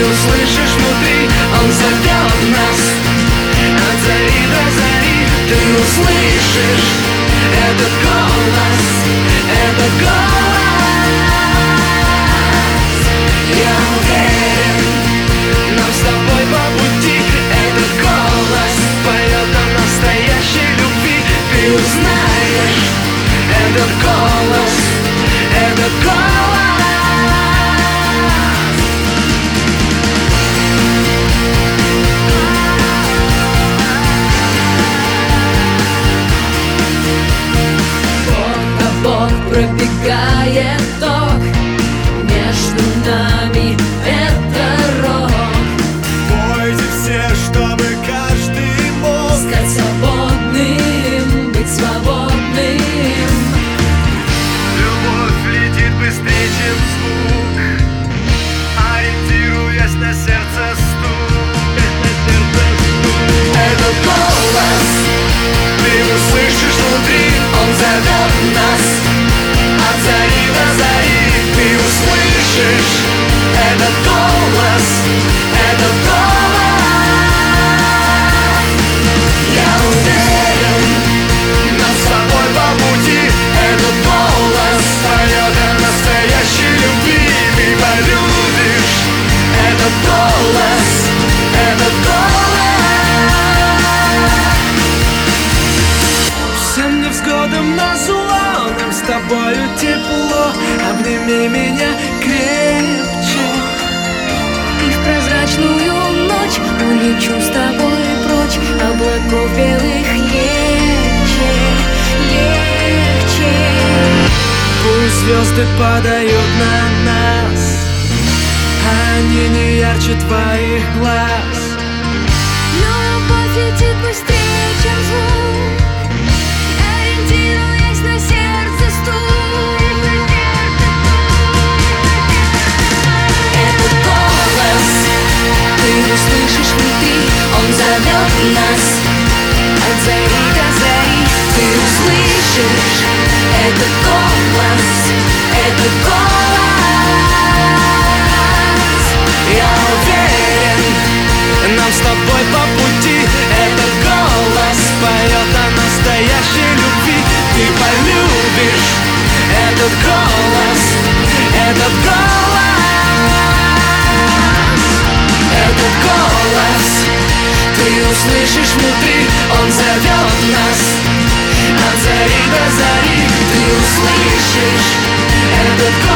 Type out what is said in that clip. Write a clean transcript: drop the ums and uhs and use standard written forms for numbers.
услышишь внутри, он зовет нас. От зари до зари ты услышишь этот голос, этот голос. Я уверен, нам с тобой по пути. Этот голос поет о настоящей любви. Ты узнаешь этот голос, этот голос. Пробегает ток, между нами это рок. Пойте все, чтобы каждый мог стать свободным, быть свободным. Любовь летит быстрее, чем звук, ориентируясь на сердце стук. Этот голос ты услышишь внутри, он зовет нас. От зари до зари ты услышишь этот голос, этот голос. Я уверен, нам с тобой по пути. Этот голос поет о настоящей любви. Ты полюбишь этот голос, этот голос. Всем невзгодам назло, нам с тобою тепло. Обними меня крепче, И в прозрачную ночь улечу с тобой прочь. Облаков белых легче, легче. пусть звезды падают на нас, они не ярче твоих глаз. Но любовь летит быстрее, чем звук, ориентируясь на сердце стук. Этот голос ты услышишь внутри, он зовет нас. От зари до зари ты услышишь этот голос, этот голос. Я уверен, нам с тобой по пути. Этот голос поет о настоящей любви. Ты полюбишь этот голос, этот голос. Этот голос ты услышишь внутри, он зовет нас. От зари до зари ты услышишь этот голос.